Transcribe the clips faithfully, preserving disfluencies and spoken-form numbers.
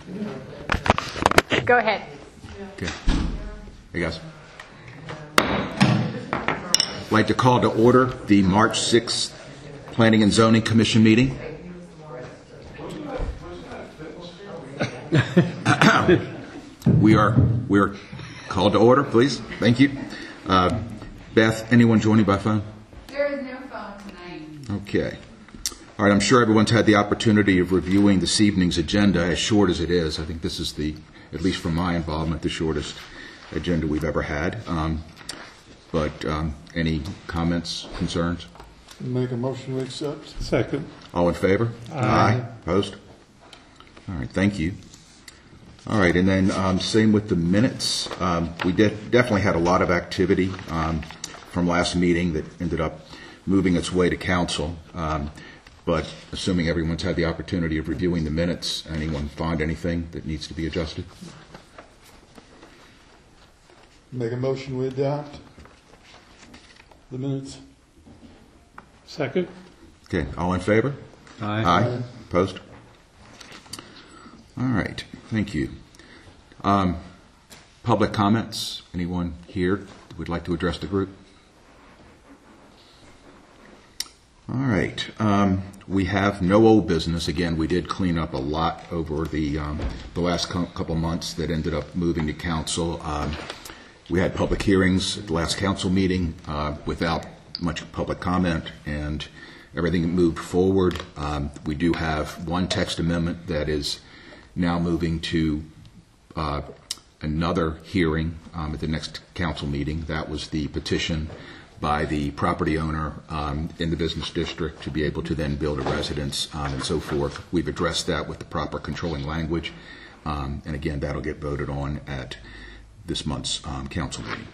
Go ahead. Okay. Hey, guys. I'd like to call to order the March sixth Planning and Zoning Commission meeting. we are we are called to order, please. Thank you. Uh, Beth, anyone joining by phone? There is no phone tonight. Okay. All right, I'm sure everyone's had the opportunity of reviewing this evening's agenda, as short as it is. I think this is the, at least from my involvement, the shortest agenda we've ever had. Um, but um, any comments, concerns? Make a motion to accept. Second. All in favor? Aye. Aye. Opposed? All right, thank you. All right, and then um, same with the minutes. Um, we did, definitely had a lot of activity um, from last meeting that ended up moving its way to council. Um, but assuming everyone's had the opportunity of reviewing the minutes, anyone find anything that needs to be adjusted? Make a motion we adopt the minutes. Second. Okay, all in favor? Aye. Aye. Opposed? All right, thank you. Um, public comments? Anyone here that would like to address the group? All right. Um, we have no old business. Again, we did clean up a lot over the um, the last co- couple months that ended up moving to council. Um, we had public hearings at the last council meeting uh, without much public comment, and everything moved forward. Um, we do have one text amendment that is now moving to uh, another hearing um, at the next council meeting. That was the petition by the property owner um, in the business district to be able to then build a residence um, and so forth. We've addressed that with the proper controlling language. Um, and again, that'll get voted on at this month's um, council meeting.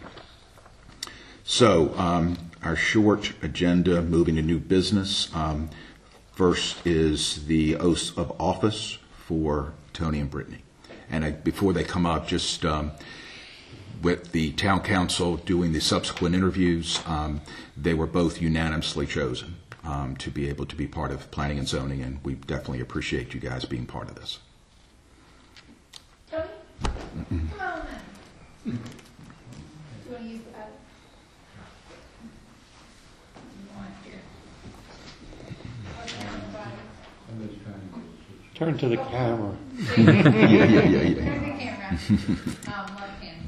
So um, our short agenda, moving to new business. Um, first is the oaths of office for Tony and Brittany. And I, before they come up, just um, with the town council doing the subsequent interviews, um, they were both unanimously chosen um, to be able to be part of planning and zoning, and we definitely appreciate you guys being part of this. Tony? Mm-hmm. Come on, man. Do you want to use the pad? You want it here. Turn to the camera. yeah, yeah, yeah, yeah. There's the camera. Um, left hand.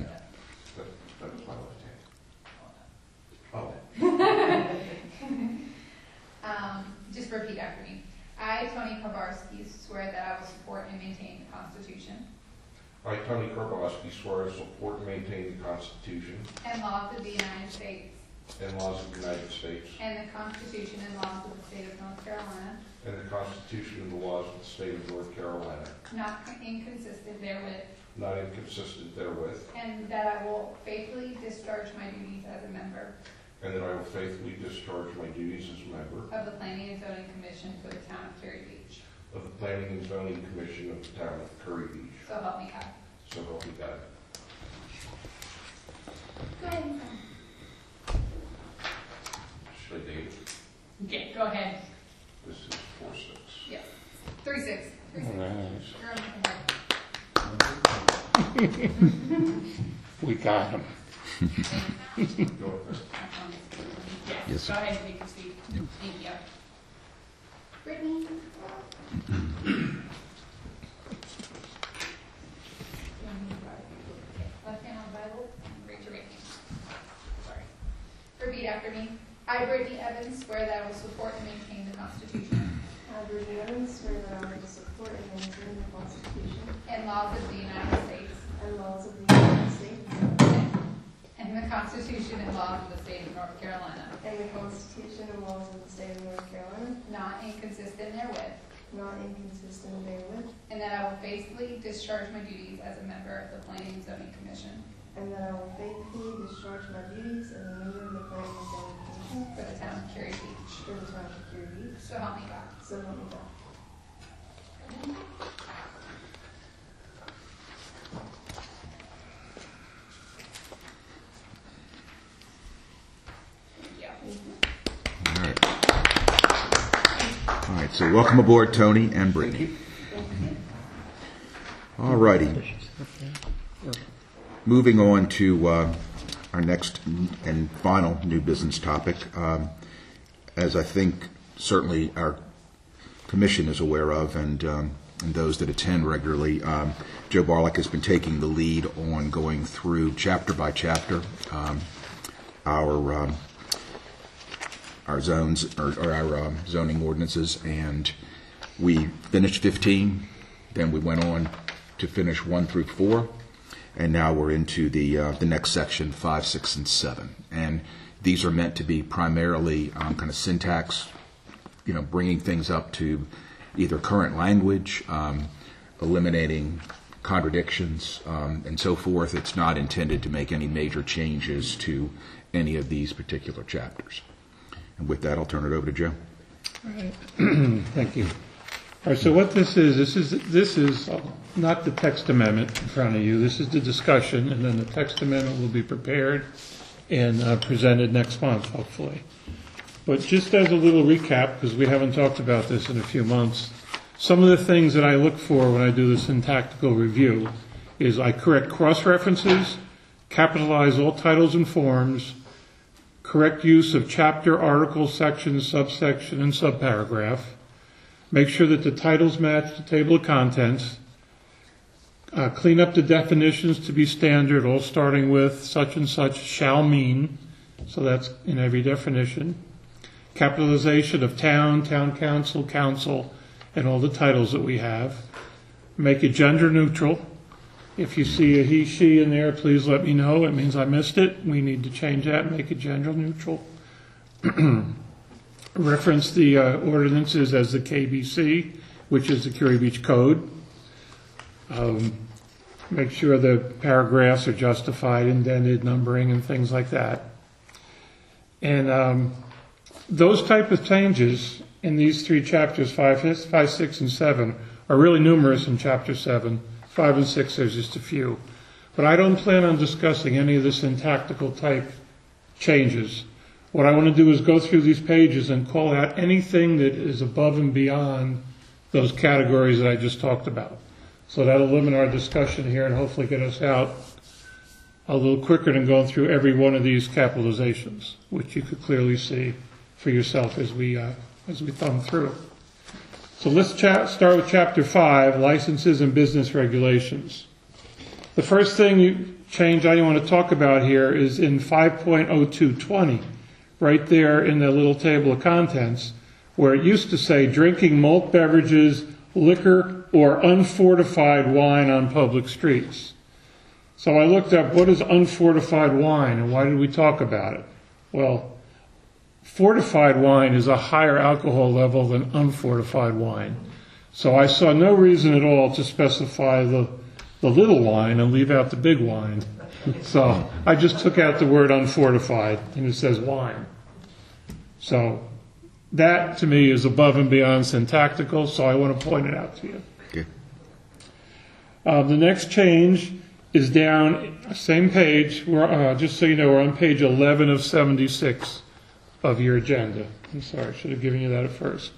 um, just repeat after me. I, Tony Kowarski, swear that I will support and maintain the Constitution I, Tony Kowarski, swear to support and maintain the Constitution and laws of the United States and laws of the United States and the Constitution and laws of the State of North Carolina, and the Constitution and the laws of the State of North Carolina, not inconsistent therewith, not inconsistent therewith, and that I will faithfully discharge my duties as a member and that I will faithfully discharge my duties as a member of the Planning and Zoning Commission for the town of Cary Beach. of the Planning and Zoning Commission of the town of Curry Beach. So help me God. So help me God. Go ahead and sign. Should I date it? Okay, go ahead. This is four six. Yes. Three six. Three six. Right. You're on the We got him. Go ahead. Yes. Yes, sir. Go ahead and take a seat. Yep. Thank you. Brittany. Left hand on the Bible. Raise your right hand. Sorry. Repeat after me. I, Brittany Evans, swear that I will support and maintain the Constitution I, Brittany Evans, swear that I will support and maintain the Constitution and laws of the United States and laws of the United States and the Constitution and laws of the State of North Carolina, and the Constitution and laws of the State of North Carolina, not inconsistent therewith, not inconsistent therewith, and that I will faithfully discharge my duties as a member of the Planning and Zoning Commission and that I will faithfully discharge my duties as a member of the Planning and Zoning Commission for the town of Cary Beach. for the town of Cary Beach. So help me God. So help me God. All right. All right, so welcome aboard, Tony and Brittany. All righty. Moving on to uh, our next and final new business topic. Um, as I think certainly our commission is aware of, and, um, and those that attend regularly, um, Joe Barlick has been taking the lead on going through chapter by chapter um, our um, our zones or, or our um, zoning ordinances, and we finished fifteen. Then we went on to finish one through four, and now we're into the uh, the next section, five, six, and seven. And these are meant to be primarily um, kind of syntax, you know, bringing things up to either current language, um, eliminating contradictions, um, and so forth. It's not intended to make any major changes to any of these particular chapters. And with that, I'll turn it over to Joe. All right. Thank you. All right, so what this is, this is this is not the text amendment in front of you. This is the discussion, and then the text amendment will be prepared and uh, presented next month, hopefully. But just as a little recap, because we haven't talked about this in a few months, some of the things that I look for when I do the syntactical review is I correct cross-references, capitalize all titles and forms, correct use of chapter, article, section, subsection, and subparagraph, make sure that the titles match the table of contents, uh, clean up the definitions to be standard, all starting with such and such shall mean, so that's in every definition, capitalization of town, town council, council, and all the titles that we have, make it gender neutral. If you see a he, she in there, please let me know. It means I missed it. We need to change that, make it gender neutral. Reference the uh, ordinances as the K B C, which is the Curie Beach Code. Um, make sure the paragraphs are justified, indented, numbering, and things like that. And um, those type of changes in these three chapters, five, five, six, and seven, are really numerous in chapter seven. Five and six, there's just a few. But I don't plan on discussing any of the syntactical type changes. What I want to do is go through these pages and call out anything that is above and beyond those categories that I just talked about. So that'll limit our discussion here and hopefully get us out a little quicker than going through every one of these capitalizations, which you could clearly see for yourself as we uh, as we thumb through. So let's cha- start with chapter five, licenses and business regulations. The first thing you change I want to talk about here is in five point oh two twenty. Right there in the little table of contents, where it used to say drinking malt beverages, liquor, or unfortified wine on public streets. So I looked up what is unfortified wine and why did we talk about it? Well, fortified wine is a higher alcohol level than unfortified wine. So I saw no reason at all to specify the, the little wine and leave out the big wine. So I just took out the word unfortified and it says wine. So that to me is above and beyond syntactical, so I want to point it out to you. Okay. Uh, the next change is down, same page, we're, uh, just so you know, we're on page eleven of seventy-six of your agenda. I'm sorry, I should have given you that at first.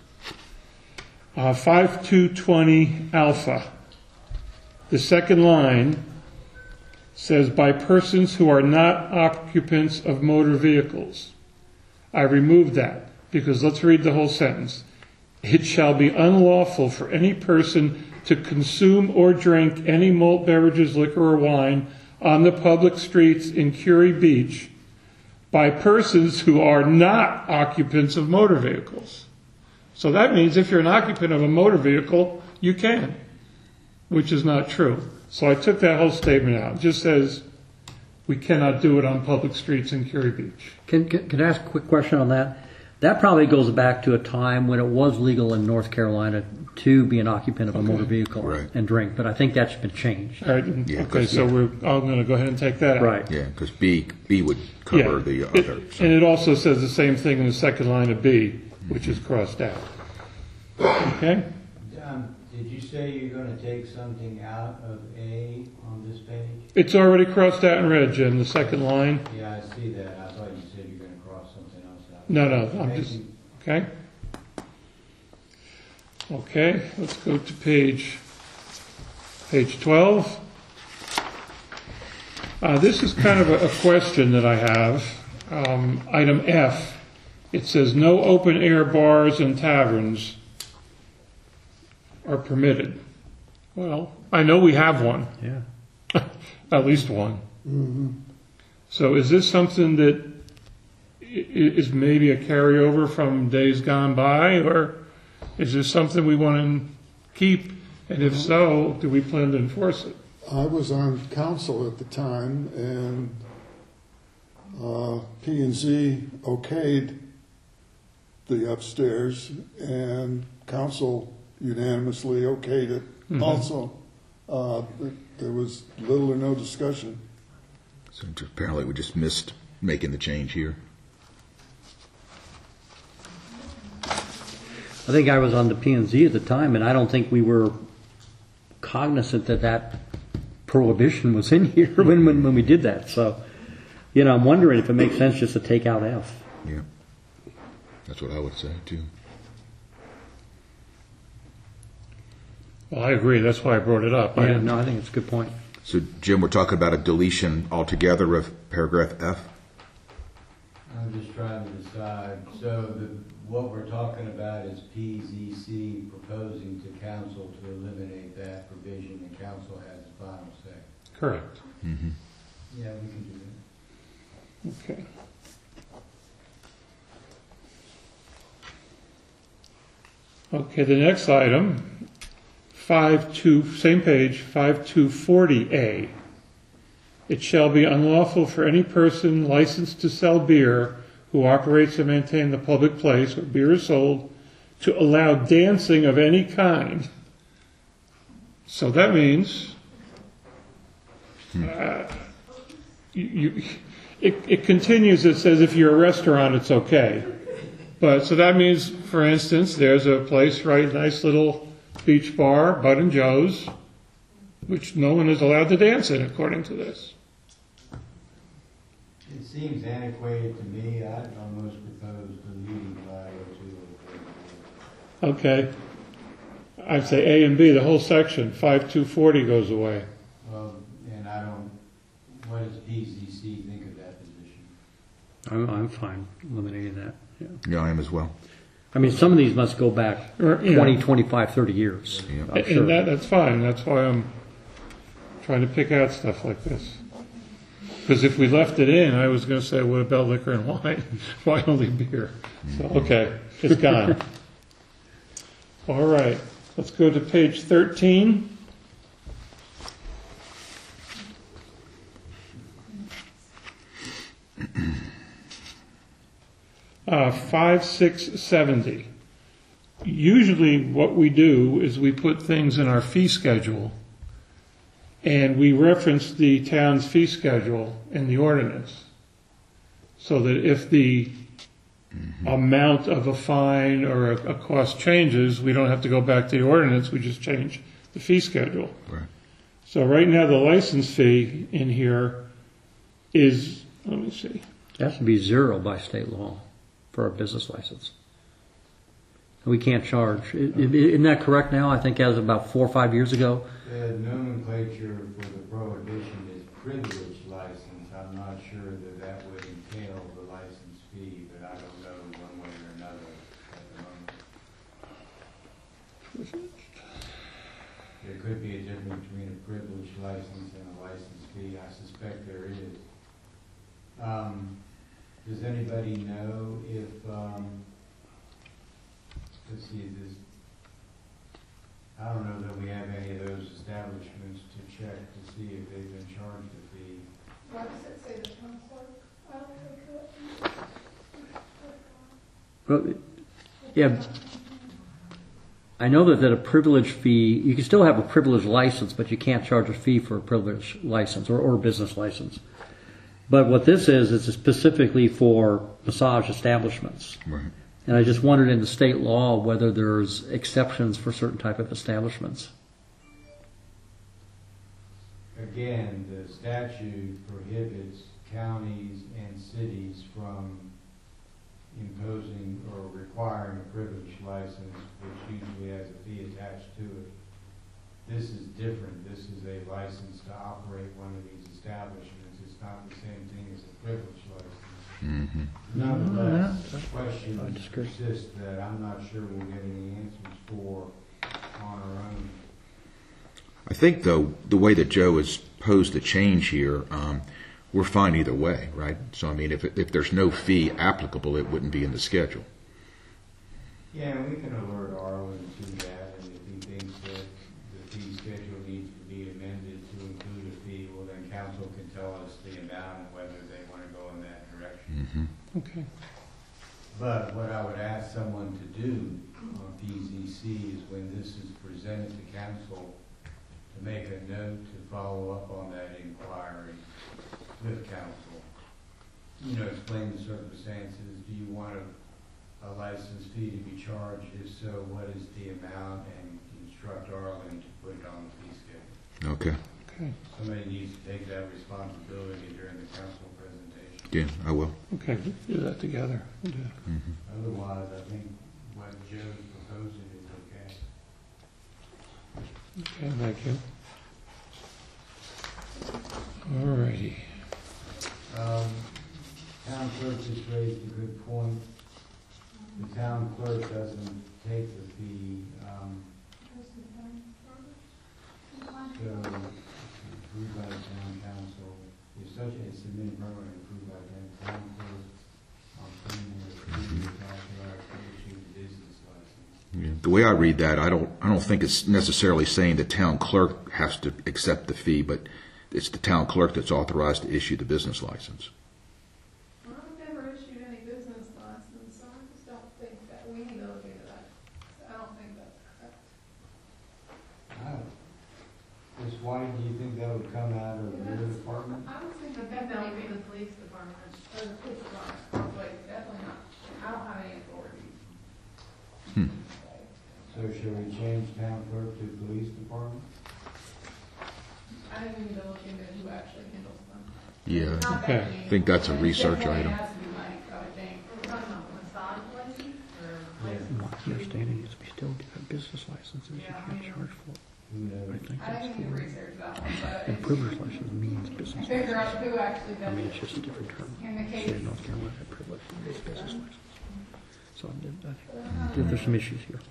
Uh, five two twenty alpha. The second line says, by persons who are not occupants of motor vehicles. I removed that because let's read the whole sentence. It shall be unlawful for any person to consume or drink any malt beverages, liquor, or wine on the public streets in Curie Beach by persons who are not occupants of motor vehicles. So that means if you're an occupant of a motor vehicle, you can, which is not true. So I took that whole statement out. It just says we cannot do it on public streets in Curie Beach. Can, can, can I ask a quick question on that? That probably goes back to a time when it was legal in North Carolina to be an occupant of a Okay. motor vehicle Right. and drink, but I think that's been changed. All right. and- Yeah, okay, 'cause- so yeah. we're I'm going to go ahead and take that out. Right. Yeah, because B, B would cover Yeah. the It- other. and it also says the same thing in the second line of B, which is crossed out. Okay? John, did you say you're going to take something out of A on this page? It's already crossed out in red, Jim, the second line. Yeah, I see that. I thought you said you're going to cross something else out. No, no, I'm just, Making- okay? Okay, let's go to page, Page twelve. Uh, This is kind of a a question that I have. Um, Item F, it says, "No open-air bars and taverns are permitted." Well, I know we have one, Yeah. at least one. So is this something that i- i- is maybe a carryover from days gone by, or is this something we want to keep? And if so, do we plan to enforce it? I was on council at the time, and uh, P and Z okayed the upstairs, and council unanimously okayed it also. Uh, there- There was little or no discussion. So apparently we just missed making the change here. I think I was on the P and Z at the time, and I don't think we were cognizant that that prohibition was in here when, when, when we did that. So, you know, I'm wondering if it makes sense just to take out F. Yeah. That's what I would say, too. Well, I agree, that's why I brought it up. I Yeah, didn't- no, I think it's a good point. So, Jim, we're talking about a deletion altogether of paragraph F? I'm just trying to decide, so the, what we're talking about is P Z C proposing to council to eliminate that provision, and council has the final say. Correct. Mm-hmm. Yeah, we can do that. Okay. Okay, the next item, five two, same page, five two forty A. It shall be unlawful for any person licensed to sell beer who operates and maintains the public place where beer is sold to allow dancing of any kind. So that means uh, you, you, it, it continues, it says if you're a restaurant, it's okay. But, so that means, for instance, there's a place, right, nice little beach bar, Bud and Joe's, which no one is allowed to dance in according to this. It seems antiquated to me. I'd almost propose deleting five oh two. Okay. I'd say A and B, the whole section, five two forty goes away. Well, and I don't, what does P Z C think of that position? I'm, I'm fine eliminating that. Yeah. Yeah, I am as well. I mean, some of these must go back Or, you know, twenty, twenty-five, thirty years. Yeah. I'm And sure. that, that's fine, that's why I'm trying to pick out stuff like this. Because if we left it in, I was gonna say, what about liquor and wine? Why only beer? So, okay, it's gone. All right, let's go to page thirteen. Uh, five six seventy. Usually what we do is we put things in our fee schedule, and we reference the town's fee schedule in the ordinance, so that if the amount of a fine or a, a cost changes, we don't have to go back to the ordinance, we just change the fee schedule. Right. So right now, the license fee in here is, let me see, It has to be zero by state law for a business license. We can't charge. I- I- Isn't that correct now? I think as of about four or five years ago. The nomenclature for the prohibition is privilege license. I'm not sure that that would entail the license fee, but I don't know one way or another at the moment. There could be a difference between a privilege license and a license fee. I suspect there is. Um, does anybody know if, um, let's see, this, I don't know that we have any of those establishments to check to see if they've been charged a fee. Why does it say the town clerk? I don't think Well, yeah, I know that, that a privilege fee, you can still have a privilege license, but you can't charge a fee for a privilege license or, or a business license. But what this is, is specifically for massage establishments. Right. And I just wondered in the state law whether there's exceptions for certain type of establishments. Again, the statute prohibits counties and cities from imposing or requiring a privilege license, which usually has a fee attached to it. this is different. This is a license to operate one of these establishments. It's not the same thing as a privilege license. Mhm. Nonetheless, I questions disagree. persist that I'm not sure we'll get any answers for on our own. I think, though, the way that Joe has posed the change here, um, we're fine either way, right? So, I mean, if, if there's no fee applicable, it wouldn't be in the schedule. Yeah, and we can alert Arlen to that, and if he thinks that the fee schedule needs to be amended to include a fee, well, then council can tell us the amount and whether they want to go in that direction. Mhm. Okay. But what I would ask someone to do on P Z C is when this is presented to council, to make a note to follow up on that inquiry with council. You know, explain the circumstances. Do you want a, a license fee to be charged? If so, what is the amount? And instruct Arlen to put it on the fee schedule. Okay. Okay. Somebody needs to take that responsibility during the council presentation. Yeah, I will. Okay, do that together. We'll do that. Mhm. Otherwise, I think what Joe's proposing is okay. Okay, thank you. All righty. Um, town clerk just raised a good point. The town clerk doesn't take the fee, um, so it's approved by the town council. If such a submitted permit approved by the town clerk, on payment of authorized to issue the business license. Yeah. The way I read that, I don't, I don't think it's necessarily saying the town clerk has to accept the fee, but it's the town clerk that's authorized to issue the business license. Well, I've never issued any business license, so I just don't think that we need to look into that. I don't think that's correct. I don't- Ms. White, do you think that would come out of your department? I was thinking I think that that would maybe be the police department. or the police department, but definitely not. I don't have any authority. Hmm. So shall we change town clerk to police department? I think we need to look into who actually handles them. Yeah. Not Okay. that many. I think that's a It research definitely item. has to be Mike, I would think. We're talking about massage license or Yeah. license? My understanding is we still get business licenses, you Yeah, I can't mean- charge for it. Who knows? I think I that's think we need to for, research that one, but and it's- privilege license means business figure out license. who actually I mean, does it's just a different term. in the State case. of North Carolina had privilege means business license. So I did- I think there's some issues here.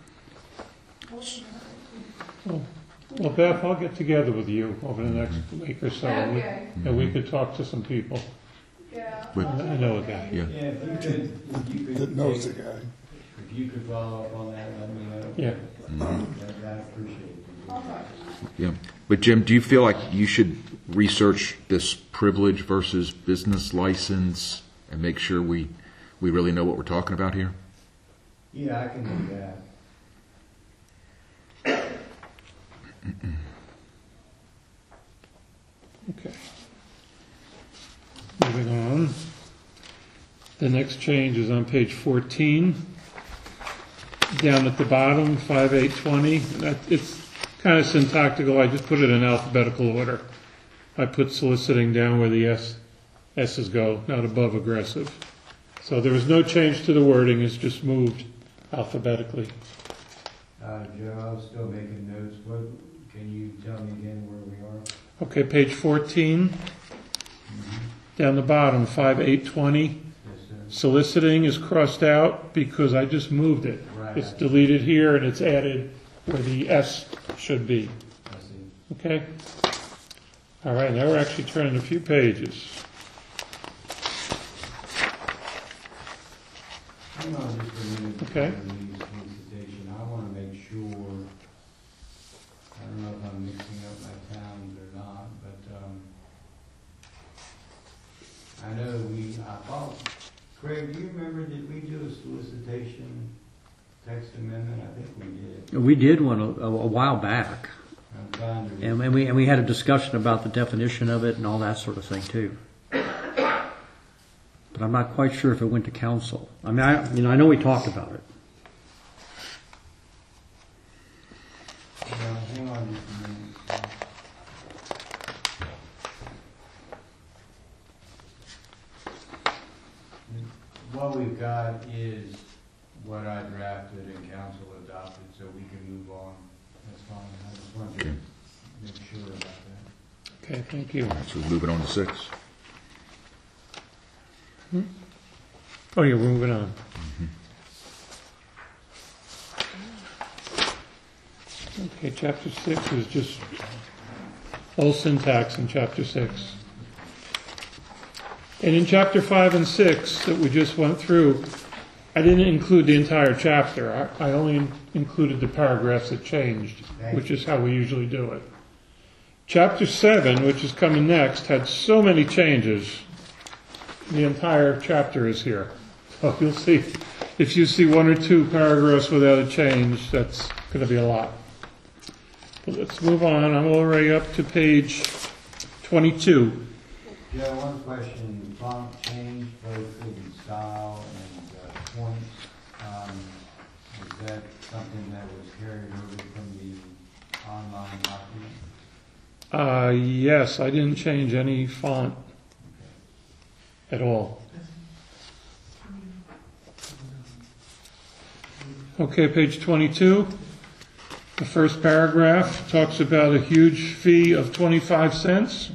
Well, Beth, I'll get together with you over the next week or so, and we- Okay, and we could talk to some people. yeah. But- I know a guy. Yeah. Yeah, if you could, if you could. That knows the take- guy. If you could follow up on that, let me know. Yeah. That, that appreciate it. Yeah. But Jim, do you feel like you should research this privilege versus business license and make sure we, we really know what we're talking about here? Yeah, I can do that. Okay. Moving on. The next change is on page fourteen. Down at the bottom, five eight twenty. That, it's kind of syntactical. I just put it in alphabetical order. I put soliciting down where the S, S's go, not above aggressive. So there was no change to the wording. It's just moved alphabetically. Uh, Joe, I was still making notes. What, can you tell me again where we are? Okay, page fourteen. Down the bottom, five eight twenty. Yes, sir. Soliciting is crossed out because I just moved it. Right. It's deleted here and it's added where the S should be. I see. Okay? All right, now we're actually turning a few pages. Hang on just a minute. Okay. before we leave solicitation. I want to make sure, I don't know if I'm mixing up my towns or not, but, um, I know we, I thought, Craig, do you remember, did we do a solicitation text amendment? I think we did. We did one a, a while back, I'm trying to. and, and we and we had a discussion about the definition of it and all that sort of thing too. But I'm not quite sure if it went to council. I mean, I you know I know we talked about it. Well, hang on just a minute. What we've got is what I drafted and council adopted, so we can move on. That's fine. I just wanted to make sure about that. Okay, thank you. So we're moving on to six. Oh, yeah, we're moving on. Okay, chapter six is just all syntax in chapter six. And in chapter five and six that we just went through, I didn't include the entire chapter. I, I only included the paragraphs that changed, which is how we usually do it. Chapter seven, which is coming next, had so many changes. The entire chapter is here. So you'll see, if you see one or two paragraphs without a change, that's going to be a lot. But let's move on. I'm already up to page twenty-two. Yeah, one question, font change, both in style and uh, points. Um, is that something that was carried over from the online document? Uh, yes, I didn't change any font at all. Okay, page twenty-two. The first paragraph talks about a huge fee of twenty-five cents,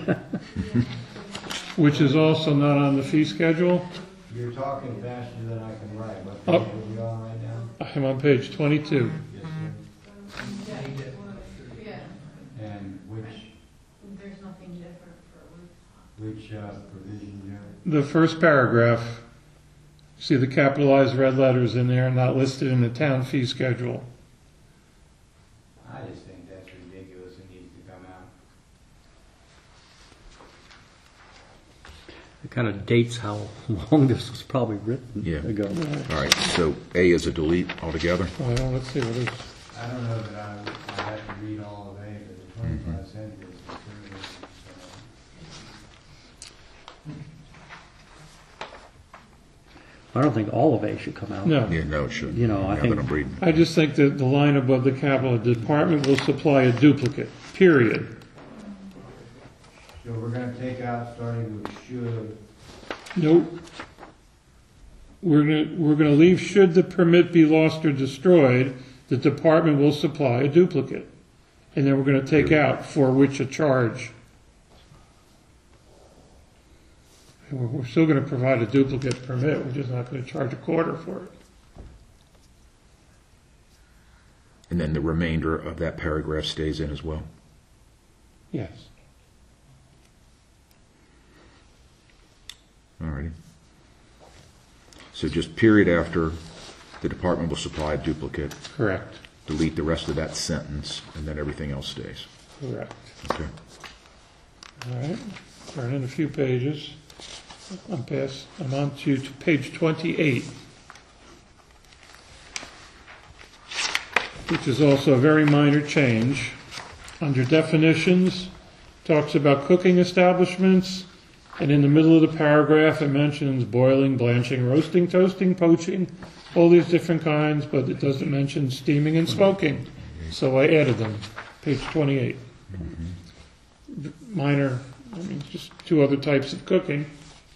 which is also not on the fee schedule. You're talking faster than I can write. What Oh. page are we on right now? I'm on page twenty-two. Yes, sir. Yeah. And which, There's nothing different for which uh, provision there? The first paragraph, see the capitalized red letters in there, not listed in the town fee schedule. I just think that's ridiculous. It needs to come out. It kind of dates how long this was probably written Yeah. ago. All right, so A is a delete altogether. Well, let's see what it is. I don't know that I, I have to read all of it, but the twenty-five cent is considerable. I don't think all of A should come out. No. Yeah, no, it shouldn't. You know, I Now think- that I'm reading. I just think that the line above the capital, the department will supply a duplicate, period. So we're gonna take out starting with should. Nope. We're gonna, we're gonna leave, should the permit be lost or destroyed, the department will supply a duplicate. And then we're gonna take out for which a charge. And We're, we're still gonna provide a duplicate permit, we're just not gonna charge a quarter for it. And then the remainder of that paragraph stays in as well. Yes. All righty. So just period after, the department will supply a duplicate, Correct, delete the rest of that sentence, and then everything else stays. correct. Okay. All right, turning a few pages. I'm past, I'm on to to page twenty-eight, which is also a very minor change. Under definitions, talks about cooking establishments, and in the middle of the paragraph, it mentions boiling, blanching, roasting, toasting, poaching, all these different kinds, but it doesn't mention steaming and smoking. So I added them, page twenty-eight. Minor, I mean, just two other types of cooking.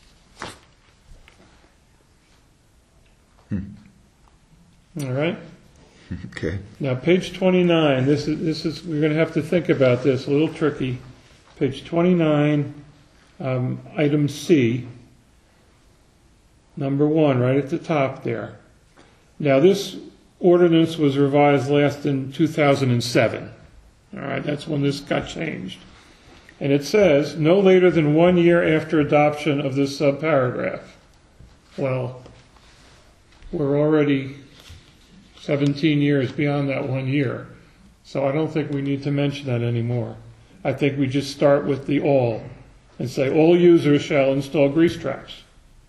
All right. Okay. Now, page twenty-nine, this is, this is, we're going to have to think about this, a little tricky. Page twenty-nine, um, item C, number one, right at the top there. Now, this ordinance was revised last in two thousand seven. All right, that's when this got changed. And it says, no later than one year after adoption of this subparagraph. Well, we're already seventeen years beyond that one year. So I don't think we need to mention that anymore. I think we just start with the all and say all users shall install grease traps.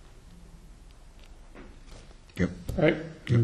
Yep. Right?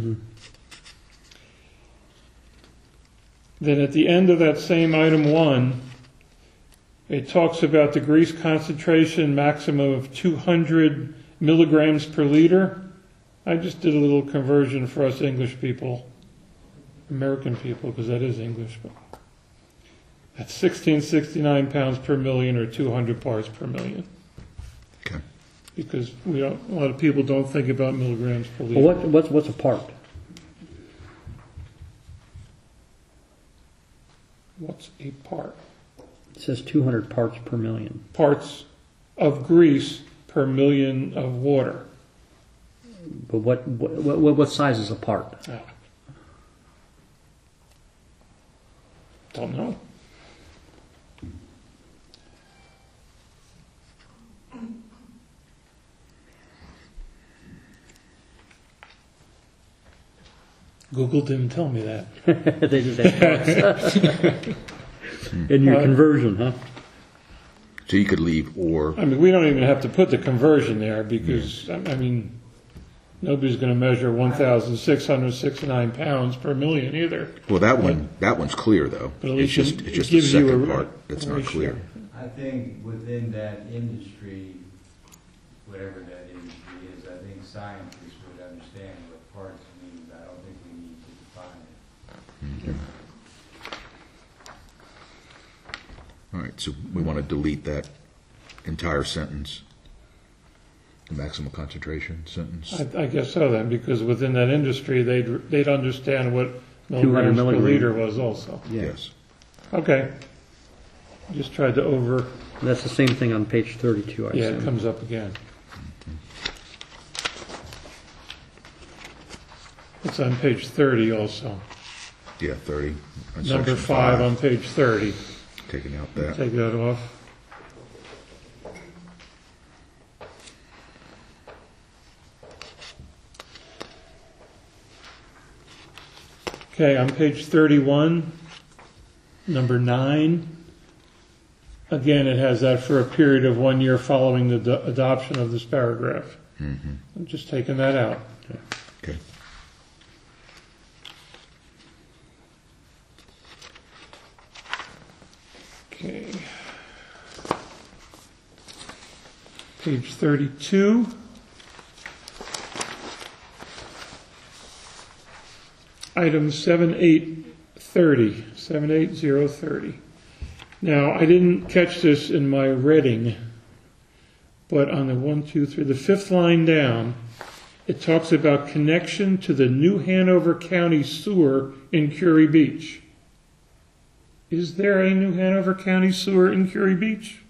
Then at the end of that same item one, it talks about the grease concentration maximum of two hundred milligrams per liter. I just did a little conversion for us English people, American people, because that is English. But that's sixteen sixty-nine pounds per million, or two hundred parts per million. Okay. Because we don't, a lot of people don't think about milligrams per liter. Well, what, what's, what's a part? What's a part? It says two hundred parts per million. Parts of grease per million of water. But what, what, what, what size is a part? Ah. Don't know. Google didn't tell me that. They just have parts. In your Uh, conversion, huh? So you could leave or, I mean, we don't even have to put the conversion there because, I I mean, nobody's going to measure one thousand six hundred sixty-nine pounds per million either. well, that one, that one's clear, though. But at It's least just, it- it's it just the gives you a second ra- part that's a not ratio. clear. I think within that industry, whatever that industry is, I think scientists would understand what parts means. I don't think we need to define it. All right, so we want to delete that entire sentence, the maximum concentration sentence. I, I guess so then, because within that industry, they'd, they'd understand what two hundred milligrams per milligrams. liter was also. Yes. Okay. Just tried to over, That's the same thing on page thirty-two, I yeah, it assume. comes up again. It's on page thirty also. Yeah, thirty. on Number section five on page thirty. Taking out that. Take that off. Okay, on page thirty-one, number nine. Again, it has that for a period of one year following the do- adoption of this paragraph. Mhm. I'm just taking that out. Okay. Okay. Page thirty-two. Item seven eight thirty, seven eight zero thirty. Now, I didn't catch this in my reading, but on the one, two, three, the fifth line down, it talks about connection to the New Hanover County sewer in Curie Beach. Is there a New Hanover County sewer in Curie Beach?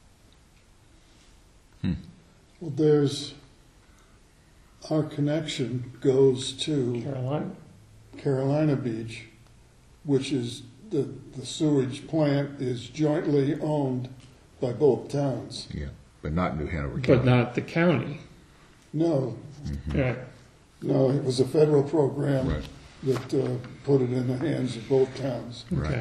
Well, there's, our connection goes to Carolina? Carolina Beach, which is, the, the sewage plant is jointly owned by both towns. Yeah, but not New Hanover But County. not the county. No, Yeah. no, it was a federal program Right. that uh, put it in the hands of both towns. Okay.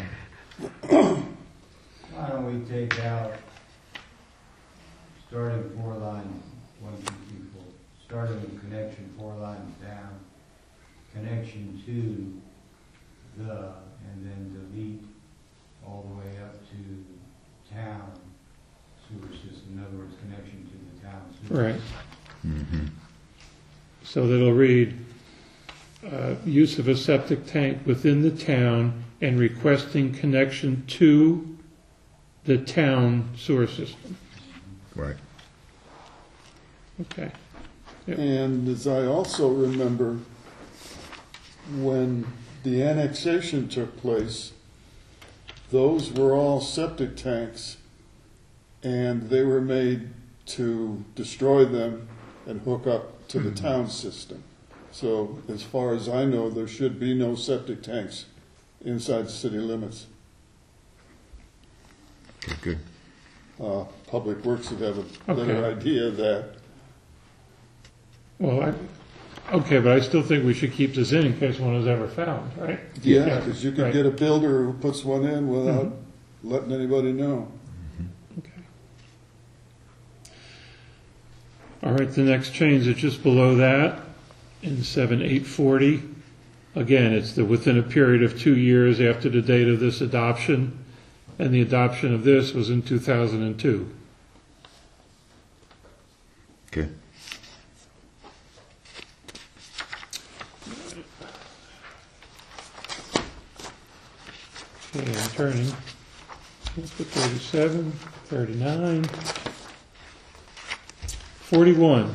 Why don't we take out, starting four lines, one, two, three, four, starting with connection, four lines down, connection to the, and then delete all the way up to town sewer system, in other words, connection to the town sewer. Right. Mhm. So that'll read, uh, use of a septic tank within the town and requesting connection to the town sewer system. Right. Okay. Yep. And as I also remember, when the annexation took place, those were all septic tanks, and they were made to destroy them and hook up to the town system. So as far as I know, there should be no septic tanks inside city limits. Okay, good. Uh, Public Works would have a Okay. better idea of that. Well, I, okay, but I still think we should keep this in in case one is ever found, right? Yeah, because you could Right. get a builder who puts one in without letting anybody know. Okay. All right, the next change is just below that in seven eight forty. Again, it's the within a period of two years after the date of this adoption, and the adoption of this was in two thousand two. Okay. Okay, I'm turning. Let's put thirty-seven, thirty-nine, forty-one.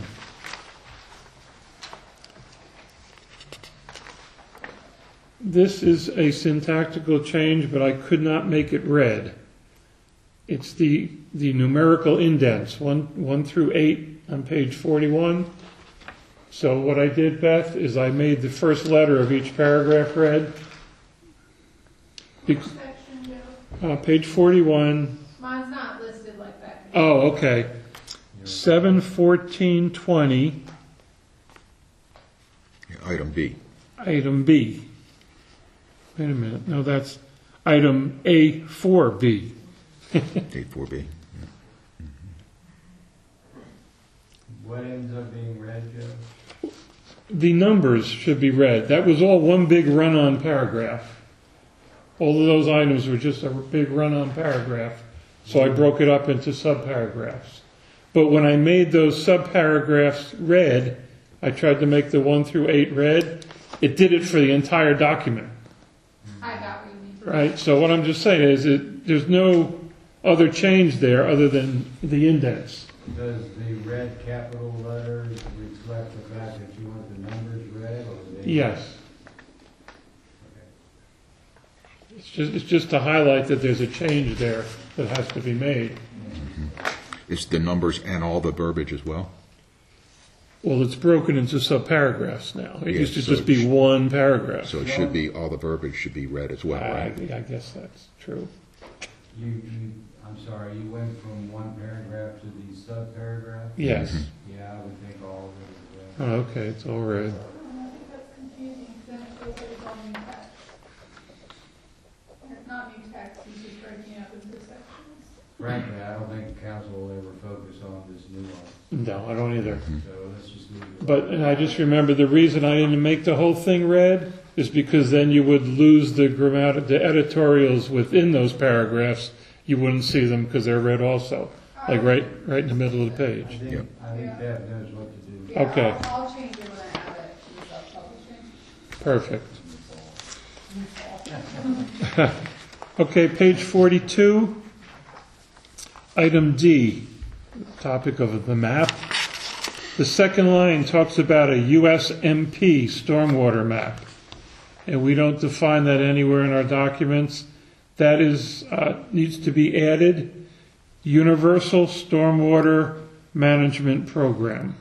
This is a syntactical change, but I could not make it red. It's the, the numerical indents, one, one through eight on page forty-one. So what I did, Beth, is I made the first letter of each paragraph red. Be- Section, Joe. uh, page forty-one. Mine's not listed like that. Oh, okay. seven fourteen twenty, Item B. item B. Wait a minute, no, that's item A four B. eight four B. What ends up being read, Joe? The numbers should be read. That was all one big run-on paragraph. All of those items were just a big run-on paragraph. So I broke it up into subparagraphs. But when I made those subparagraphs red, I tried to make the one through eight red. It did it for the entire document, I got what you mean. right? So what I'm just saying is that there's no other change there other than the indents. Does the red capital letters reflect the fact that you want the numbers read, or they? Yes. It's just, it's just to highlight that there's a change there that has to be made. It's the numbers and all the verbiage as well? Well, it's broken into subparagraphs now. It Yeah, used to so just be it's- one paragraph. So it should be, all the verbiage should be read as well, I, right? I guess that's true. You, you, I'm sorry, you went from one paragraph to the sub-paragraph? Yes. Yeah, I would think all of it is Oh, okay, it's all red. I think that's confusing, because then it feels like it's all new text. It's not new text, it's just breaking it up into sections. Frankly, I don't think the council will ever focus on this nuance, No, I don't either. so let's just leave it. But, and I just remember the reason I didn't make the whole thing red is because then you would lose the grammatic, the editorials within those paragraphs. You wouldn't see them because they're red also, like right, right in the middle of the I page. think, Yep. I think Bev knows what to do. Yeah, Okay. I'll, I'll change it when I add it to the self-publishing. Perfect. Okay, page forty-two, item D, topic of the map. The second line talks about a U S M P stormwater map, and we don't define that anywhere in our documents. That is, uh, needs to be added, Universal Stormwater Management Program.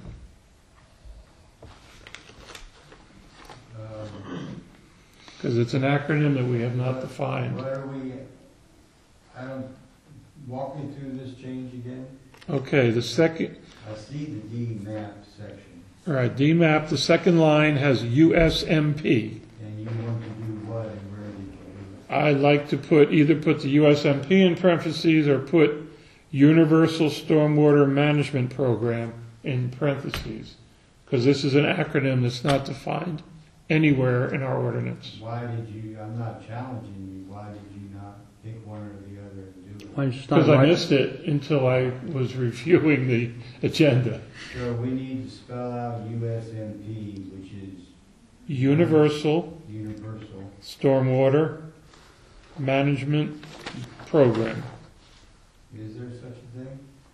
Um, Because it's an acronym that we have not defined. What are we, I don't, walk me through this change again? Okay, the second, I see the D map section, all right, D MAP, the second line has U S M P. and you want to do what and where did you do I'd like to put, either put the U S M P in parentheses or put Universal Stormwater Management Program in parentheses. Because this is an acronym that's not defined anywhere in our ordinance. it? Why did you, I'm not challenging you, why did you not pick one or the other and do it? Why don't you start Because I right- missed it until I was reviewing the agenda. So we need to spell out U S M P, which is Universal universal. Stormwater Management Program. Is there such a thing?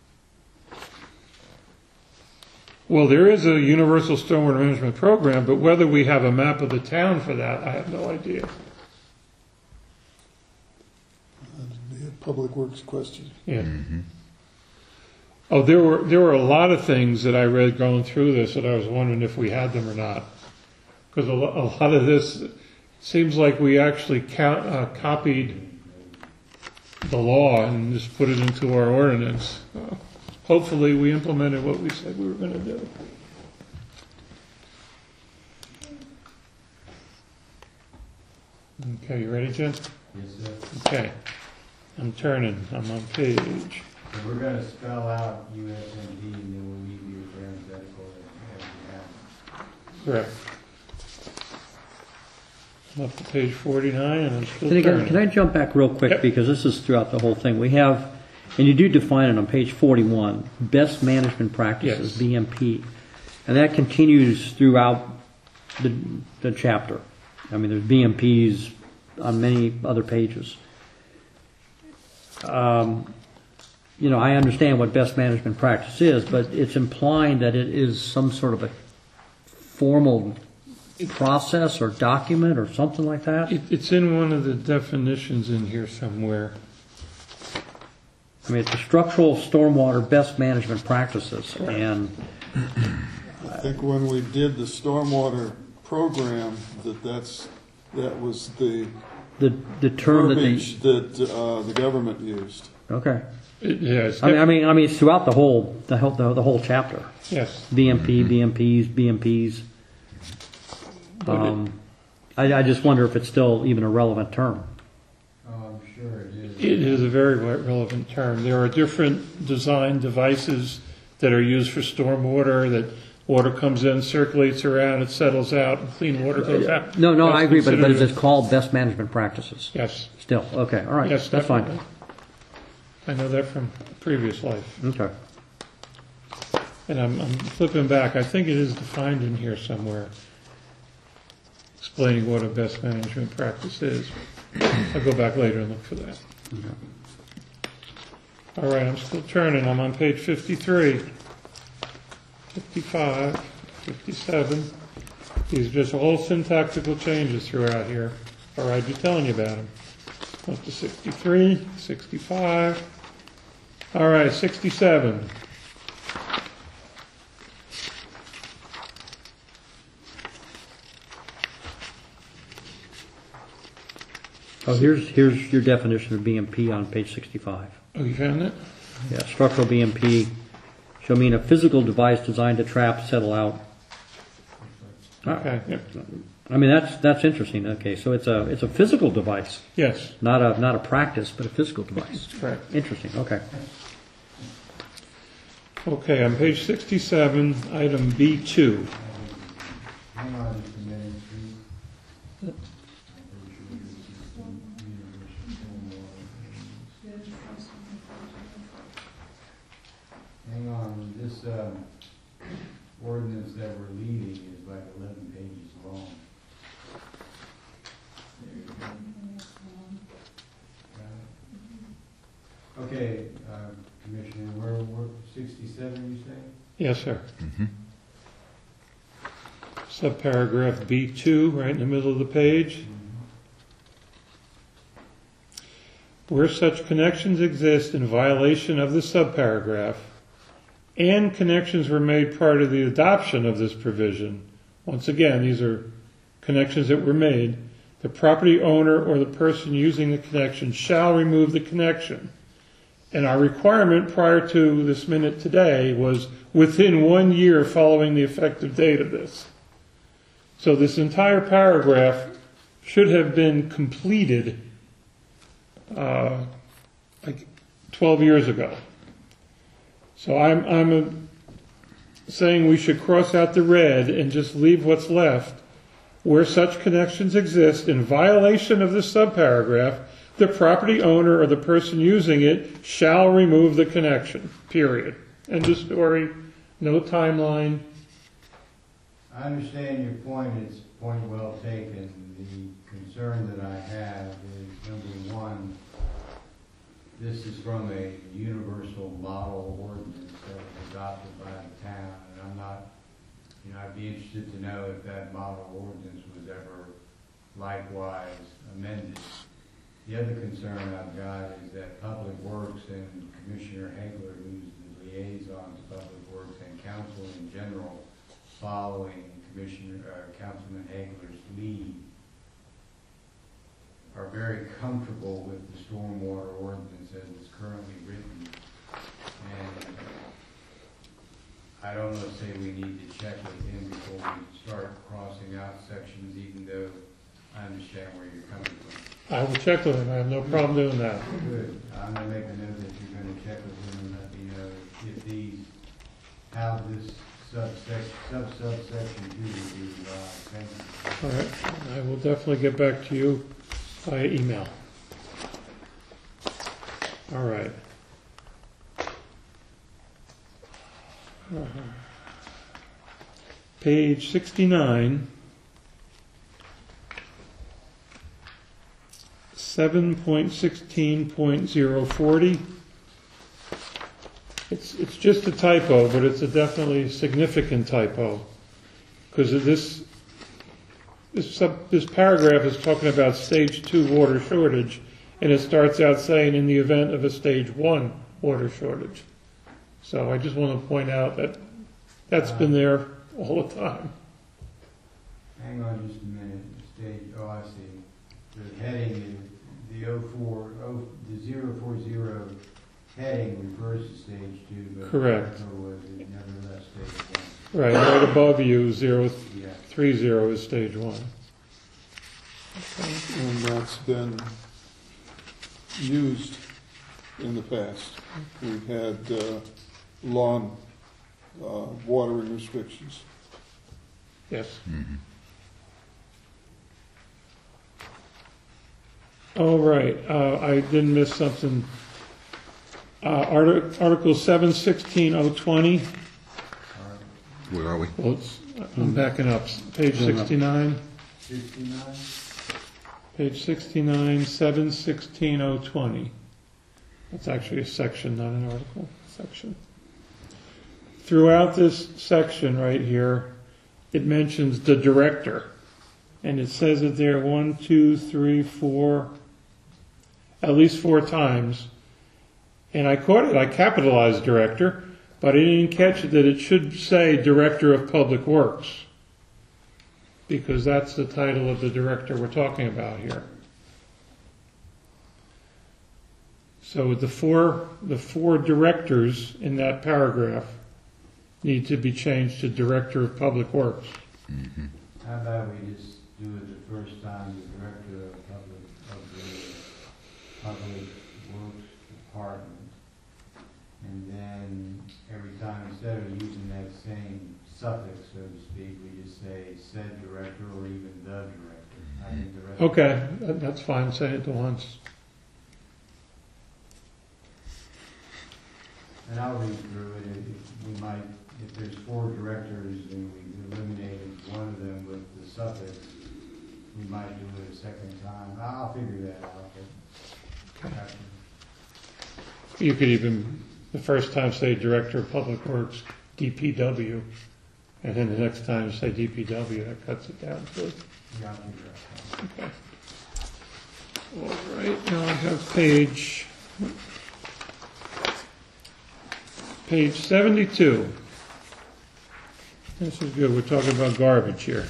Well, there is a Universal Stormwater Management Program, but whether we have a map of the town for that, I have no idea. That'd be a public works question. Yeah. Oh, there were, there were a lot of things that I read going through this that I was wondering if we had them or not. Because a, lo- a lot of this seems like we actually ca- uh, copied the law and just put it into our ordinance. Uh, Hopefully, we implemented what we said we were going to do. Okay, you ready, Jen? Yes, sir. Okay. I'm turning. I'm on page. So we're gonna spell out U S M P and then we'll leave you parenthetical as we have. Correct. I'm up to page forty-nine and I'm still Can I, turning. can I jump back real quick, Yep. because this is throughout the whole thing. We have, and you do define it on page forty-one, best management practices, Yes. B M P. And that continues throughout the, the chapter. I mean, there's B M Ps on many other pages. Um, you know, I understand what best management practice is, but it's implying that it is some sort of a formal process or document or something like that? It, it's in one of the definitions in here somewhere. I mean, it's a structural stormwater best management practices, and I think when we did the stormwater program, that that's, that was the the the term that verbiage they that uh, the government used. okay. It, yeah, it's I mean, I mean, I mean, it's throughout the whole the whole the, the whole chapter. yes. B M P, B M Ps, B M Ps. Um, I, I just wonder if it's still even a relevant term. Oh, I'm sure it is. It is a very relevant term. There are different design devices that are used for stormwater, that water comes in, circulates around, it settles out, and clean water goes out. No, no, That's I agree, but, but considered- it's called best management practices. Yes, Still, okay, all right, yes, that's fine. definitely. I know that from previous life. Okay. And I'm, I'm flipping back, I think it is defined in here somewhere, explaining what a best management practice is. I'll go back later and look for that. All right, I'm still turning, I'm on page fifty-three, fifty-five, fifty-seven. These are just all syntactical changes throughout here, or I'd be telling you about them. Up to sixty-three, sixty-five. All right, sixty-seven. Oh, here's here's your definition of B M P on page sixty-five. Oh, you found it? Yeah, structural B M P shall mean a physical device designed to trap, settle out. Okay, yep. I mean, that's that's interesting. Okay, so it's a it's a physical device, Yes, not a not a practice, but a physical device. that's correct. Interesting. Okay. Okay, on page sixty-seven, item B two. Hang on just a minute, please. I'm pretty sure this is the universal stormwater. Hang on, this, um, ordinance that we're leading is like eleven pages long. There you go. Got it? Okay, uh, Commissioner, we're, we're sixty-seven, you say? Yes, sir. Subparagraph B two, right in the middle of the page. Where such connections exist in violation of the subparagraph, and connections were made prior to the adoption of this provision, once again, these are connections that were made, the property owner or the person using the connection shall remove the connection. And our requirement prior to this minute today was within one year following the effective date of this. So this entire paragraph should have been completed uh, like twelve years ago. So I'm, I'm uh, saying we should cross out the red and just leave what's left. Where such connections exist in violation of this subparagraph, the property owner or the person using it shall remove the connection, period. End of story, no timeline. I understand your point, it's a point well taken. The concern that I have is, number one, this is from a universal model ordinance that was adopted by the town, and I'm not, you know, I'd be interested to know if that model ordinance was ever likewise amended. The other concern I've got is that Public Works and Commissioner Hagler, who's the liaison to Public Works and Council in general, following Commissioner, uh, Councilman Hagler's lead, are very comfortable with the stormwater ordinance as it's currently written. And I don't know, say we need to check with him before we start crossing out sections, even though I understand where you're coming from. I will check with him, I have no problem doing that. Good. I'm gonna make a note that you're gonna check with him and let me know if these, how this subsection, sub-subsection two will be revised. Thank you. All right, I will definitely get back to you via email. All right. Uh-huh. Page sixty-nine, seven point sixteen point zero forty. It's, it's just a typo, but it's a definitely significant typo, because this this sub, this paragraph is talking about stage two water shortage, and it starts out saying in the event of a stage one water shortage. So I just want to point out that that's been there all the time. Hang on just a minute, stage, oh, I see. The heading is, the oh four, oh, the zero four zero heading refers to stage two, but. Correct. Or was it nevertheless stage one? Right, right above you, zero, Yeah. three zero is stage one. And that's been used in the past. We've had uh, lawn uh, watering restrictions. Yes. Mm-hmm. All right, uh, I didn't miss something. Uh, Arti- Article seven sixteen oh twenty, Where are we? well, it's, I'm backing up, page sixty-nine, Sixty-nine? page sixty-nine, seven sixteen oh twenty. That's actually a section, not an article, section. Throughout this section right here, it mentions the director. And it says it there one, two, three, four, at least four times. And I caught it, I capitalized director, but I didn't catch it that it should say Director of Public Works, because that's the title of the director we're talking about here. So the four, the four directors in that paragraph need to be changed to Director of Public Works. Mm-hmm. How about we just do it the first time, the director of public, of the public works department. And then every time, instead of using that same suffix, so to speak, we just say said director or even the director. I think the rest. Okay, that- that's fine, say it once. And I'll read through it. If we might, if there's four directors and we eliminated one of them with the suffix, we might do it a second time. I'll figure that out. But You could even, the first time say Director of Public Works, D P W, and then the next time say D P W, that cuts it down to it. yeah, I'll figure it out. Okay. All right, now I have page, page seventy-two. This is good, we're talking about garbage here.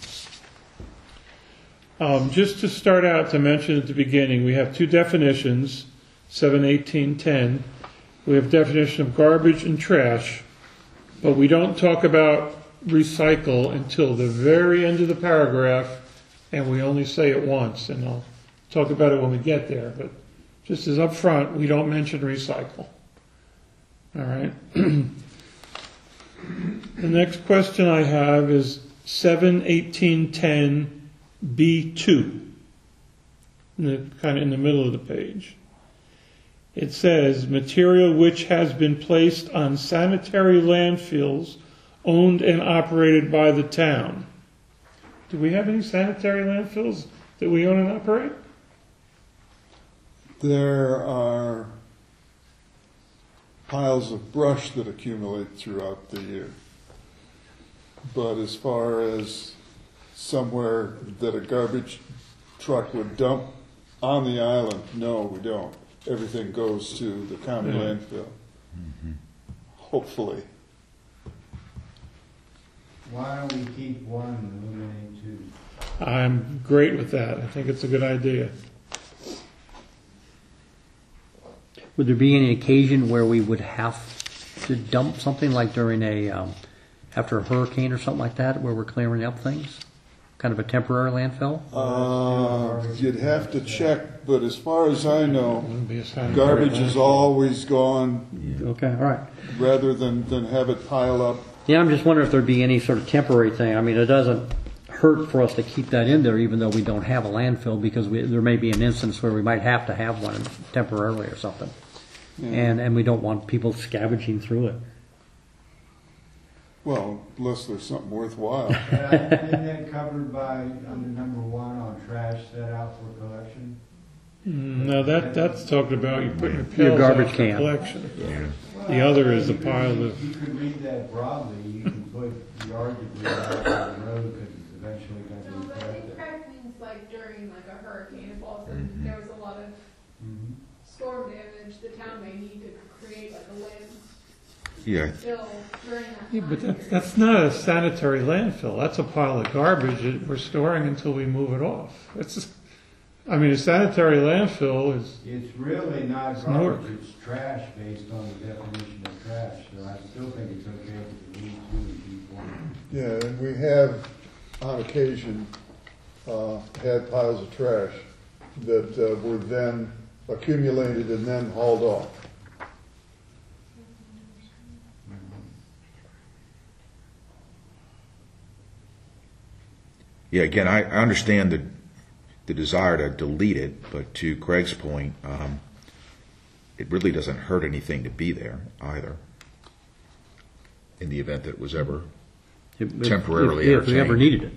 Um, just to start out, to mention at the beginning, we have two definitions, seven eighteen ten. We have definition of garbage and trash, but we don't talk about recycle until the very end of the paragraph, and we only say it once, and I'll talk about it when we get there, but just as up front, we don't mention recycle. All right. The next question I have is seven eighteen ten B two, in the, kind of in the middle of the page. It says, material which has been placed on sanitary landfills owned and operated by the town. Do we have any sanitary landfills that we own and operate? There are piles of brush that accumulate throughout the year. But as far as somewhere that a garbage truck would dump on the island, no, we don't. Everything goes to the county Yeah. landfill. Hopefully. Why don't we keep one and eliminate two? I'm great with that. I think it's a good idea. Would there be any occasion where we would have to dump something like during a, um, after a hurricane or something like that, where we're clearing up things? Kind of a temporary landfill? Uh, you'd have to check, but as far as I know, Wouldn't be a sanitary garbage is landfill. always gone Okay, all right. rather than, than have it pile up. Yeah, I'm just wondering if there'd be any sort of temporary thing. I mean, it doesn't hurt for us to keep that in there, even though we don't have a landfill, because we, there may be an instance where we might have to have one temporarily or something. Yeah. And, and we don't want people scavenging through it. Well, unless there's something worthwhile. Uh, Isn't that covered by, under number one on trash set out for collection? Mm, No, that, that's talking about you putting your Your pills garbage out for can. collection. The other is the pile of- You could read that broadly, you can put yard debris out on the road because it's eventually gonna No, be but I think corrected. crack means like during like a hurricane, if all of a Mhm. sudden there was a lot of Mhm. storm damage, the town may need to create like a Yeah, landfill during that Yeah, time but that, period. that's not a sanitary landfill. That's a pile of garbage that we're storing until we move it off. It's, I mean, a sanitary landfill is, It's really not It's Newark. garbage, it's trash based on the definition of trash, so I still think it's okay to leave two and keep one. Yeah, and we have, on occasion, uh, had piles of trash that uh, were then accumulated and then hauled off. yeah, again, I, I understand the, the desire to delete it, but to Craig's point, um, it really doesn't hurt anything to be there either, in the event that it was ever, If- if- Temporarily If, if we ever entertained. needed it.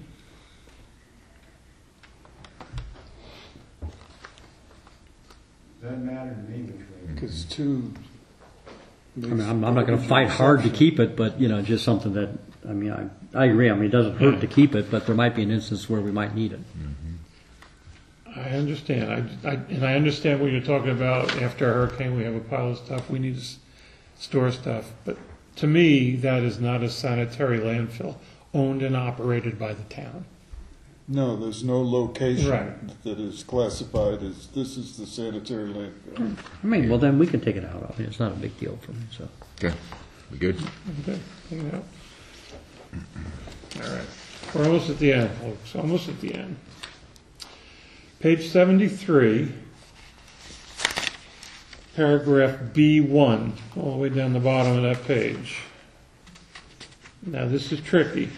Doesn't matter to me which way. Because two. I mean, I'm, I'm not gonna fight hard to keep it, but, you know, just something that, I mean, I, I agree. I mean, it doesn't hurt to keep it, but there might be an instance where we might need it. I understand. I, I, and I understand what you're talking about. After a hurricane, we have a pile of stuff. We need to s- store stuff. But to me, that is not a sanitary landfill owned and operated by the town. No, there's no location Right. that is classified as, this is the sanitary landfill. I mean, well, then we can take it out. I mean, it's not a big deal for me, so. okay, we good? Okay, take it out. All right. We're almost at the end, folks. Almost at the end. Page seventy-three, paragraph B one, all the way down the bottom of that page. Now, this is tricky.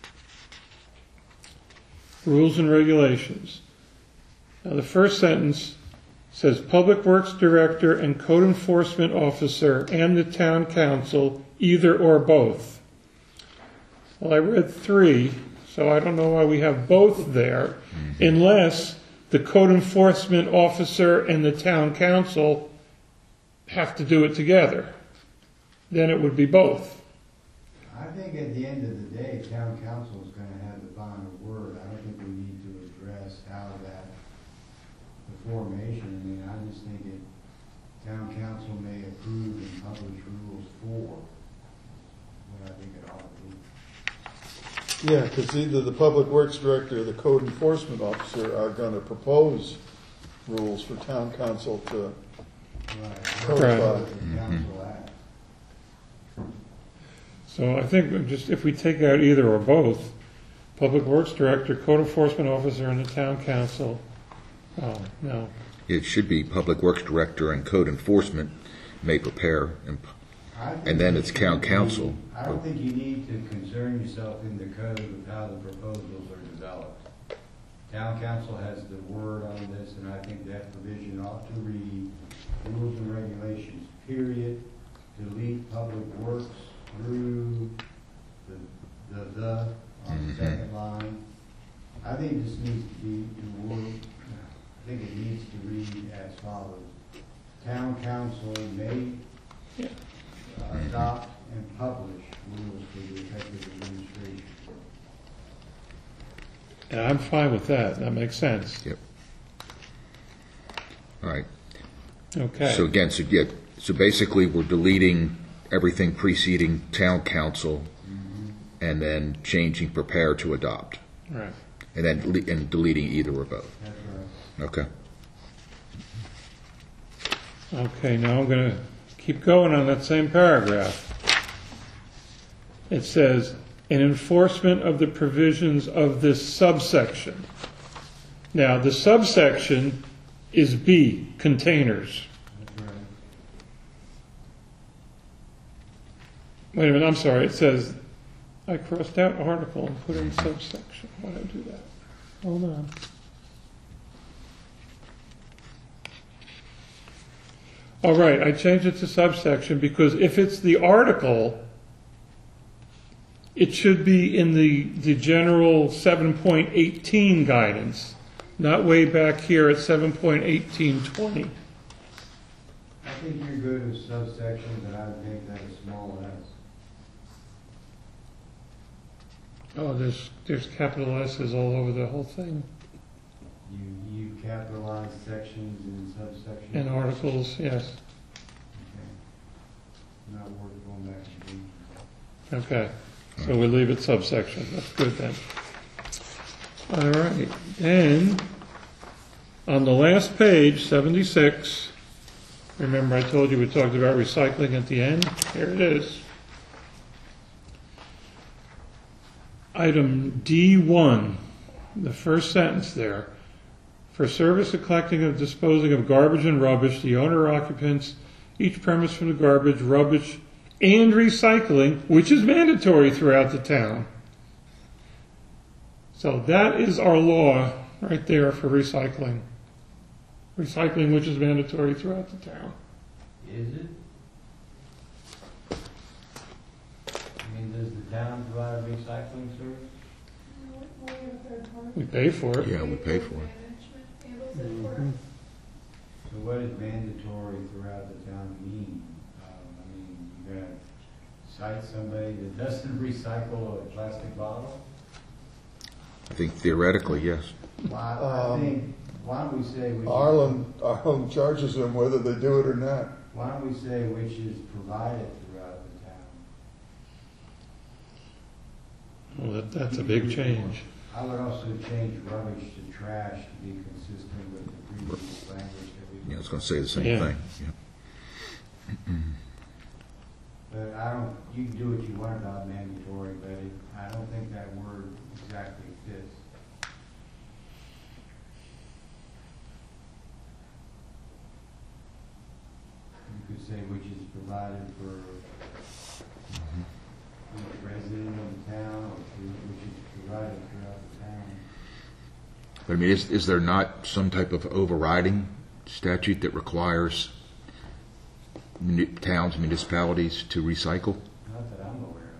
Rules and regulations. Now, the first sentence says, Public Works Director and Code Enforcement Officer and the Town Council, either or both. Well, I read three, so I don't know why we have both there, unless the Code Enforcement Officer and the Town Council have to do it together. Then it would be both. I think at the end of the day, town council is gonna have the final word. I don't think we need to address how that, the formation, I mean, I just think it, town council may approve and publish rules for what I think it ought to be. Yeah, because either the Public Works Director or the Code Enforcement Officer are going to propose rules for town council to Right. codify. The council act. So I think just if we take out either or both, Public Works Director, Code Enforcement Officer, and the Town Council, oh, no. It should be Public Works Director and Code Enforcement may prepare, and, I think and then you it's should town be- council. I don't think you need to concern yourself in the code with how the proposals are developed. Town council has the word on this, and I think that provision ought to read rules and regulations, period, delete public works through the, the, the on the second line. I think this needs to be in word, I think it needs to read as follows. Town council may Yeah. uh, adopt and publish rules for the effective administration. And I'm fine with that, that makes sense. Yep. All right. Okay. So again, so yeah, so basically, we're deleting everything preceding town council, and then changing prepare to adopt, Right. and then le- and deleting either or both. That's right. Okay. Okay, now I'm going to keep going on that same paragraph. It says, in enforcement of the provisions of this subsection. Now, the subsection is B, containers. That's right. Wait a minute, I'm sorry, it says, I crossed out article and put in subsection. Why did I do that? Hold on. All right, I changed it to subsection because if it's the article, it should be in the, the general seven point eighteen guidance, not way back here at seven point eighteen twenty. I think you're good with subsections, and I'd make that a small s. Oh, there's, there's capital S's all over the whole thing, You, you capitalize sections and subsections? and articles, yes. Okay. Not worth going back and reading. Okay, so we leave it subsection, that's good then. All right, then, on the last page, seventy-six, remember I told you we talked about recycling at the end? Here it is. Item D one, the first sentence there. For service of collecting and disposing of garbage and rubbish, the owner or occupants each premise from the garbage, rubbish, and recycling, which is mandatory throughout the town. So that is our law right there for recycling. Recycling, which is mandatory throughout the town. Is it? I mean, does the town provide a recycling service? We pay for it. Yeah, we pay for it. Management handles it for us. So what does mandatory throughout the town mean? Um, I mean, you gotta cite somebody that doesn't recycle a plastic bottle? I think theoretically, yes. Well, I I Um, think, why don't we say which, Arlen, Arlen charges them whether they do it or not. why don't we say which is provided throughout the town? Well, that, that's a big change. I would also change rubbish to trash to be consistent with the previous language that we. Yeah, I was going to say the same Yeah. thing. Yeah. But I don't, you can do what you want about mandatory, but it, I don't think that word exactly fits. You could say which is provided for each resident of the town, or which is provided throughout the town. But I mean, is, is there not some type of overriding statute that requires muni- towns, municipalities to recycle? Not that I'm aware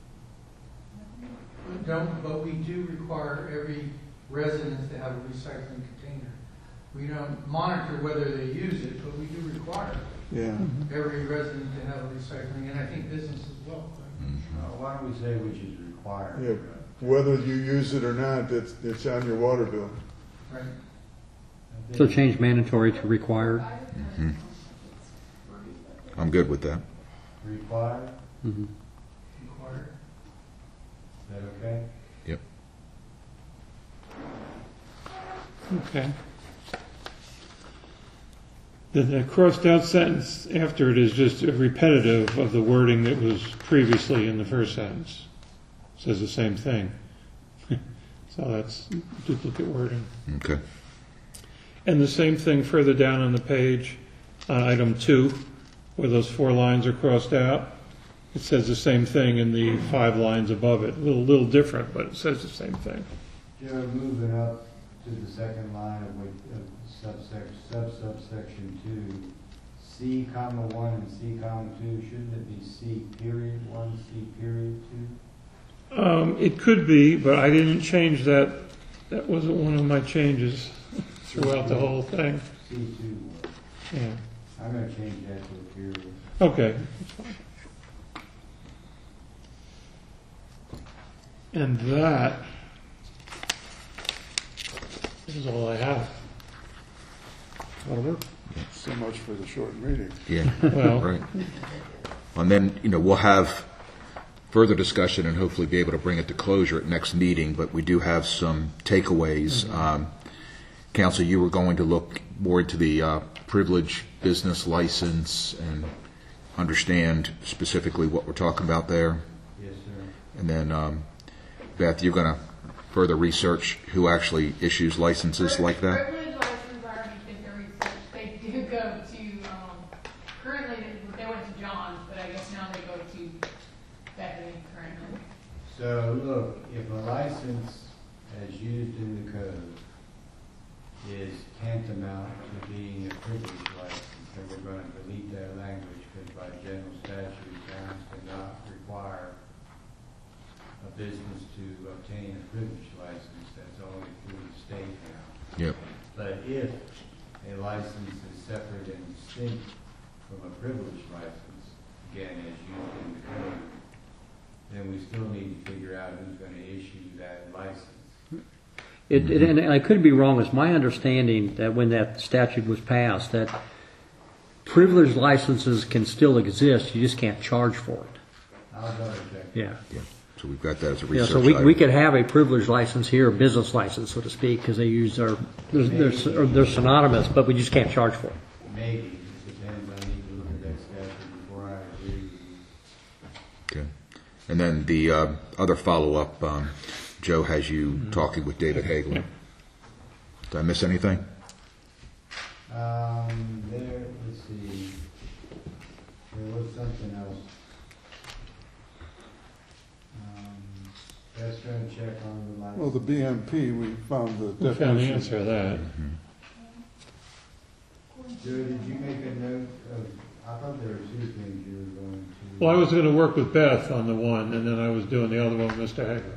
of. We don't, but we do require every resident to have a recycling container. We don't monitor whether they use it, but we do require Yeah. every resident to have a recycling, and I think business as well. Uh, why don't we say which is required? Yeah. Whether you use it or not, it's, it's on your water bill. Right? I think- So change mandatory to required. Mhm. I'm good with that. Required, Mm-hmm. Required. is that okay? Yep. Okay. The, the crossed out sentence after it is just repetitive of the wording that was previously in the first sentence. Says the same thing. So that's duplicate wording. Okay. And the same thing further down on the page, on item two, where those four lines are crossed out. It says the same thing in the five lines above it. A little, little different, but it says the same thing. Joe, moving up to the second line of what, of subsection, sub subsection two, C comma one and C comma two, shouldn't it be C period one, C period two? Um, it could be, but I didn't change that. That wasn't one of my changes throughout the whole thing. C two was. Yeah. I'm gonna change that to a period. Okay. That's fine. And that is all I have. That'll work. So much for the short meeting. Yeah. Well, Right. And then, you know, we'll have further discussion and hopefully be able to bring it to closure at next meeting, but we do have some takeaways. Um, Council, you were going to look more into the uh, privilege business license and understand specifically what we're talking about there. Yes, sir. And then, um, Beth, you're going to further research who actually issues licenses like that? Privilege licenses, I already did the research. They do go to, um, currently, they they went to John's, but I guess now they go to Bethany currently. So, look, if a license as used in the code is tantamount to being a privilege license, then we're going to delete that language, because by general statute, towns cannot require a business to obtain a privilege license. That's only through the state now. Yep. But if a license is separate and distinct from a privilege license, again, as used in the code, then we still need to figure out who's gonna issue that license. It, it, and I could be wrong, it's my understanding that when that statute was passed, that privileged licenses can still exist, you just can't charge for it. I'll double check. Yeah. Yeah, so we've got that as a Yeah, research so we, item. we could have a privileged license here, a business license, so to speak, because they use our, they're, they're, or they're synonymous, but we just can't charge for it. Maybe, it depends, I need to look at that statute before I agree with you. Okay. And then the uh, other follow-up, um, Joe has you talking with David Hagelin. Did I miss anything? Um, there, let's see, there was something else. Um, that's gonna check on the license. Well, the B M P, we found the We found the definition. answer to that. Joe, did you make a note of, I thought there were two things you were going to. Well, I was going to work with Beth on the one, and then I was doing the other one with Mister Hager.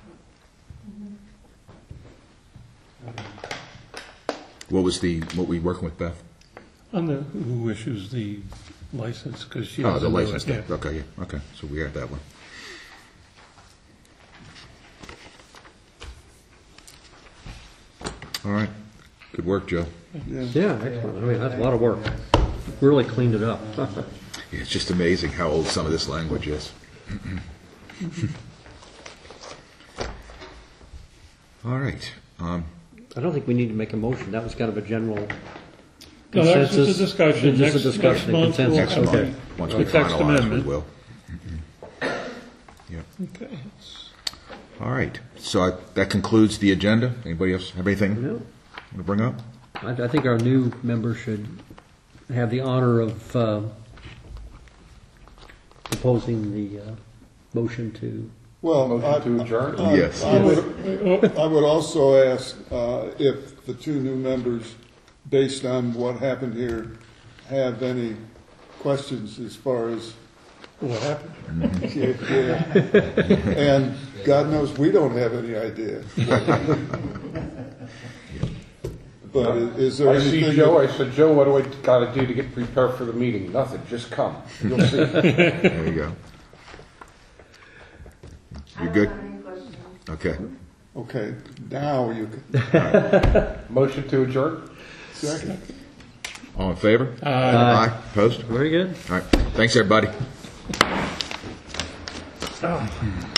Okay. What was the, what we working with, Beth? On the, who issues the license, because she Oh, doesn't the do it. license, Yeah. okay, yeah, okay, so we have that one. All right, good work, Joe. Yeah. Yeah, excellent. I mean, that's a lot of work. Really cleaned it up. Yeah, it's just amazing how old some of this language is. All right, um, I don't think we need to make a motion. That was kind of a general No, that was just a consensus. discussion. Just a Next- discussion, next month consensus. next we'll- Okay. month, once we The text finalize, we amendment. will. Yeah, Okay. all right, so I- that concludes the agenda. Anybody else have anything No. want to bring up? I, I think our new member should have the honor of uh, proposing the uh, motion to. Well, I- Motion to adjourn? I- Yes. I would, I would also ask uh, if the two new members, based on what happened here, have any questions as far as, What happened? yeah, yeah. And God knows, we don't have any idea. But is there I anything? see Joe, I that- said, Joe, what do I gotta do to get prepared for the meeting? Nothing, just come. You'll see. There you go. I You don't good? have any questions. Okay, Okay, now you can, Motion to adjourn? second. all in favor? Uh, Aye. Opposed? Very good. All right, thanks, everybody. oh.